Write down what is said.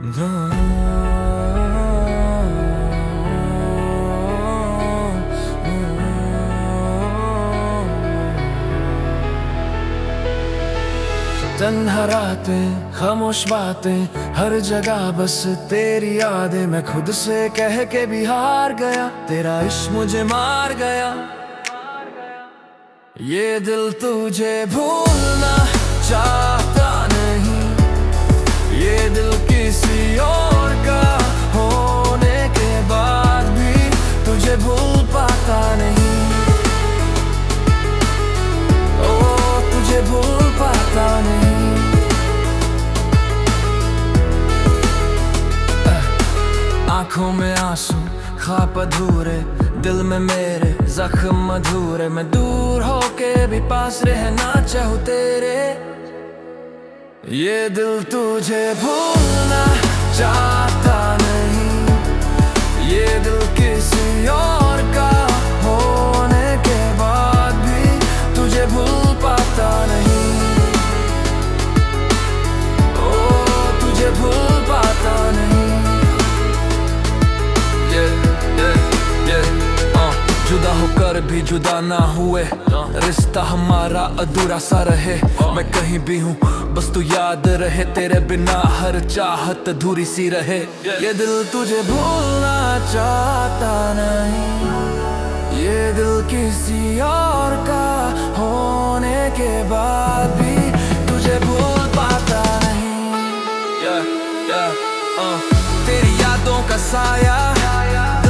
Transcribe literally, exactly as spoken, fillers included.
तन्हा रातें, खामोश बातें, हर जगह बस तेरी यादें। मैं खुद से कह के भी हार गया, तेरा इश्क मुझे मार गया। ये दिल तुझे भूलना चाहता नहीं, ये दिल किसी और का होने के बाद भी तुझे भूल पाता नहीं। ओ तुझे भूल पाता नहीं। आंखों में आंसू, ख्वाब अधूरे, दिल में मेरे जख्म अधूरे। मैं दूर होके भी पास रहना चाहूँ तेरे। ये दिल तुझे भूलना चाहता नहीं, ये दिल किसी और का होने के बाद भी तुझे भूल पाता नहीं। ओ तुझे भूल पाता नहीं। जुदा होकर भी जुदा ना हुए, रिश्ता हमारा अधूरा सा रहे। मैं कहीं भी हूँ बस तू याद रहे, तेरे बिना हर चाहत अधूरी सी रहे। ये दिल तुझे भूलना चाहता नहीं, ये दिल किसी और का होने के बाद भी तुझे भूल पाता नहीं। yeah, yeah, uh. तेरी यादों का साया